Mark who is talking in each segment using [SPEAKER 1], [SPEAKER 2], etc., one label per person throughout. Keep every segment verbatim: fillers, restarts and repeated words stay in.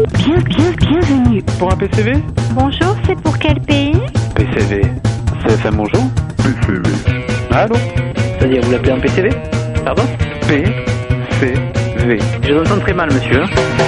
[SPEAKER 1] Bien, bien, bienvenue.
[SPEAKER 2] Pour un P C V?
[SPEAKER 1] Bonjour, c'est pour quel pays?
[SPEAKER 2] P C V. C F M, bonjour? P C V. Allô?
[SPEAKER 3] C'est-à-dire, vous l'appelez un P C V?
[SPEAKER 2] Pardon? P C V.
[SPEAKER 3] Je vous entends très mal, monsieur.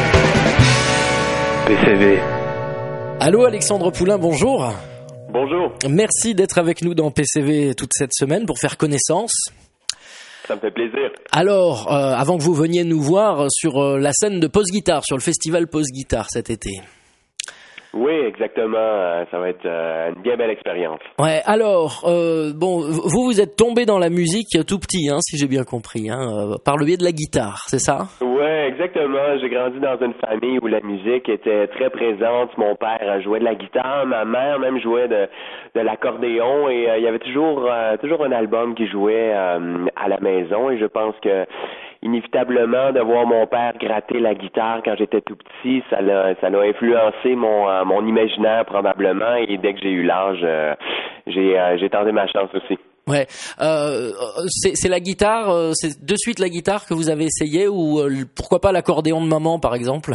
[SPEAKER 2] P C V.
[SPEAKER 4] Allô, Alexandre Poulain, bonjour.
[SPEAKER 5] Bonjour.
[SPEAKER 4] Merci d'être avec nous dans P C V toute cette semaine pour faire connaissance.
[SPEAKER 5] Ça me fait plaisir.
[SPEAKER 4] Alors, euh, avant que vous veniez nous voir sur euh, la scène de Pause Guitare, sur le festival Pause Guitare cet été.
[SPEAKER 5] Oui, exactement. Euh, ça va être euh, une bien belle expérience.
[SPEAKER 4] Ouais, alors, euh, bon, vous, vous êtes tombé dans la musique tout petit, hein, si j'ai bien compris, hein, euh, par le biais de la guitare, c'est ça?
[SPEAKER 5] Oui, exactement. J'ai grandi dans une famille où la musique était très présente. Mon père jouait de la guitare, ma mère même jouait de, de l'accordéon et euh, il y avait toujours, euh, toujours un album qui jouait euh, à la maison et je pense que inévitablement de voir mon père gratter la guitare quand j'étais tout petit, ça l'a ça l'a influencé mon euh, mon imaginaire probablement et dès que j'ai eu l'âge, euh, j'ai euh, j'ai tenté ma chance aussi.
[SPEAKER 4] Ouais, euh, c'est, c'est la guitare, euh, c'est de suite la guitare que vous avez essayé ou euh, pourquoi pas l'accordéon de maman par exemple?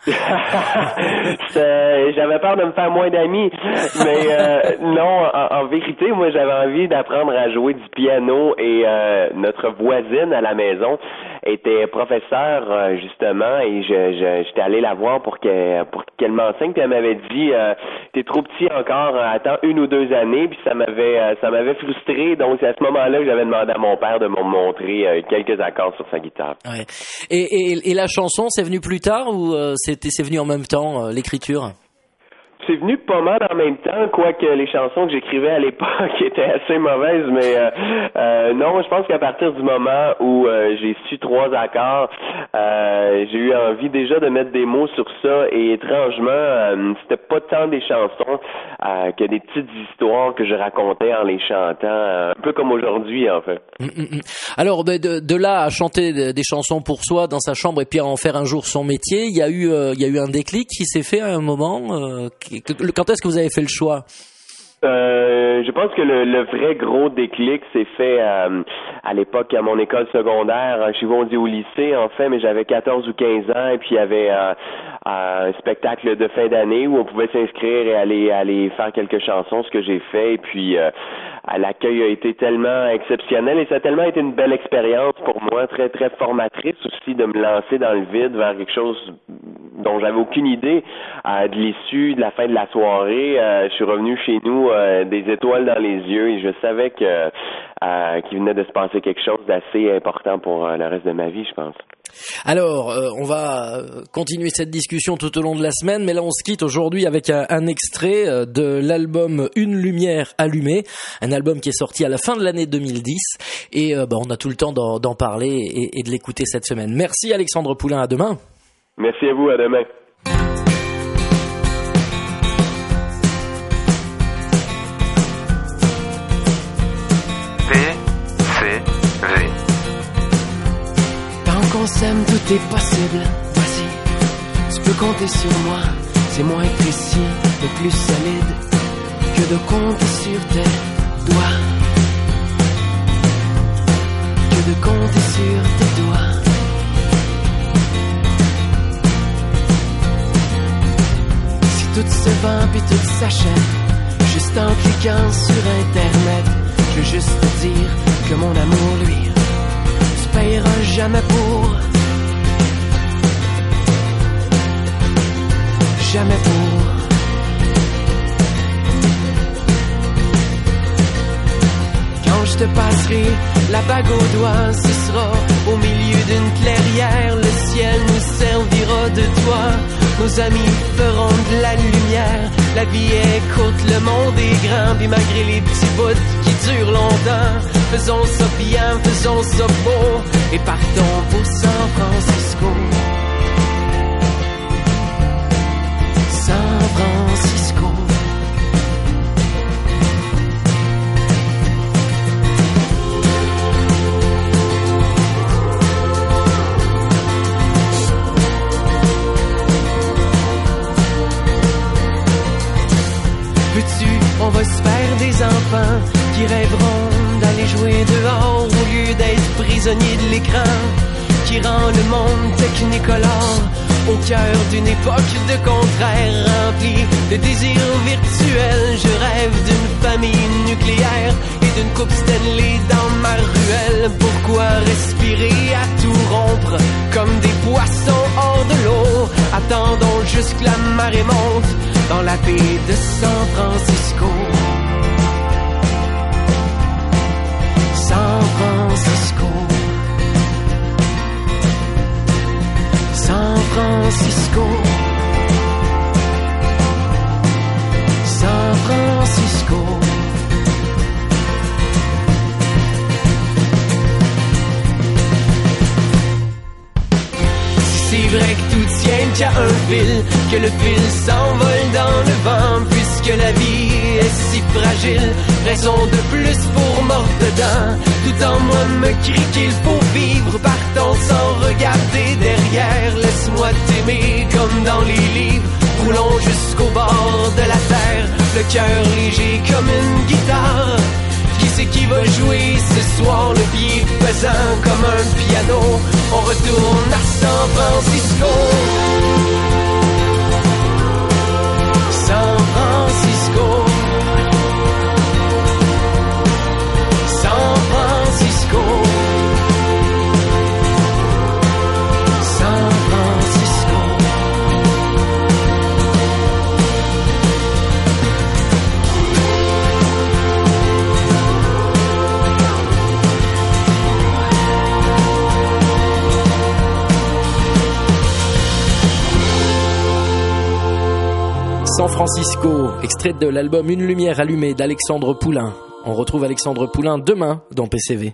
[SPEAKER 5] J'avais peur de me faire moins d'amis, mais euh, non, en, en vérité, moi j'avais envie d'apprendre à jouer du piano et euh, notre voisine à la maison était professeure euh, justement et je, je j'étais allé la voir pour qu'elle pour qu'elle m'enseigne puis elle m'avait dit euh, t'es trop petit encore, attends une ou deux années puis ça m'avait euh, ça m'avait frustré. Donc, c'est à ce moment-là que j'avais demandé à mon père de me montrer euh, quelques accords sur sa guitare.
[SPEAKER 4] Ouais. Et, et, et la chanson, c'est venu plus tard ou euh, c'était, c'est venu en même temps, euh, l'écriture?
[SPEAKER 5] C'est venu pas mal en même temps, quoique les chansons que j'écrivais à l'époque étaient assez mauvaises, mais euh, euh, non, je pense qu'à partir du moment où euh, j'ai su trois accords, euh, j'ai eu envie déjà de mettre des mots sur ça, et étrangement, euh, c'était pas tant des chansons euh, que des petites histoires que je racontais en les chantant, euh, un peu comme aujourd'hui en fait.
[SPEAKER 4] Mmh, mmh. Alors, de, de, de là à chanter des chansons pour soi dans sa chambre et puis à en faire un jour son métier, il y a eu, euh, il y a eu un déclic qui s'est fait à un moment. Euh, qui, Quand est-ce que vous avez fait le choix?
[SPEAKER 5] Euh, je pense que le, le vrai gros déclic s'est fait euh, à l'époque à mon école secondaire. Chez vous, on dit au lycée, en fait, mais j'avais quatorze ou quinze ans et puis il y avait euh, un spectacle de fin d'année où on pouvait s'inscrire et aller aller faire quelques chansons, ce que j'ai fait. Et puis euh, l'accueil a été tellement exceptionnel et ça a tellement été une belle expérience pour moi, très très formatrice aussi de me lancer dans le vide vers quelque chose dont j'avais aucune idée euh, de l'issue, de la fin de la soirée. Euh, je suis revenu chez nous euh, des étoiles dans les yeux et je savais que euh, qu'il venait de se passer quelque chose d'assez important pour euh, le reste de ma vie, je pense.
[SPEAKER 4] Alors, euh, on va continuer cette discussion tout au long de la semaine, mais là on se quitte aujourd'hui avec un, un extrait de l'album Une lumière allumée, un album qui est sorti à la fin de l'année deux mille dix, et euh, bah, on a tout le temps d'en, d'en parler et, et de l'écouter cette semaine. Merci Alexandre Poulain, à demain.
[SPEAKER 5] Merci à vous, à demain.
[SPEAKER 2] P C V.
[SPEAKER 6] Tant qu'on s'aime, tout est possible. Vas-y, tu peux compter sur moi. C'est moins précis, mais plus solide que de compter sur tes doigts. Que de compter sur tes doigts. Tout se vend puis tout s'achète, juste en cliquant sur internet. Je veux juste te dire que mon amour, lui, tu payeras jamais pour. Jamais pour. Quand je te passerai la bague au doigt, ce sera au milieu d'une clairière. Le ciel nous servira de toit. Nos amis feront de la lumière. La vie est courte, le monde est grand. Puis malgré les petits bouts qui durent longtemps, faisons ça bien, faisons ça beau. Et partons pour San Francisco. San Francisco. On va se faire des enfants qui rêveront d'aller jouer dehors au lieu d'être prisonniers de l'écran qui rend le monde technicolore. au cœur d'une époque de contraires remplie de désirs virtuels. Je rêve d'une famille nucléaire et d'une coupe Stanley dans ma ruelle. Pourquoi respirer à tout rompre comme des poissons hors de l'eau? Attendons jusque la marée monte dans la baie de San Francisco. San Francisco, San Francisco, San Francisco. Si c'est vrai que tout tient qu'à un fil, que le fil s'envole dans le vent, puisque la vie est si fragile, raison de plus pour mordre dedans. Tout en moi me crie qu'il faut vivre, partons sans regarder derrière. Laisse-moi t'aimer comme dans les livres, roulons jusqu'au bord de la terre, le cœur léger comme une guitare. Qui c'est qui va jouer ce soir, le pied pesant comme un piano? On retourne à San Francisco. San Francisco, San Francisco, San Francisco.
[SPEAKER 4] San Francisco, extrait de l'album Une lumière allumée d'Alexandre Poulain. On retrouve Alexandre Poulain demain dans P C V.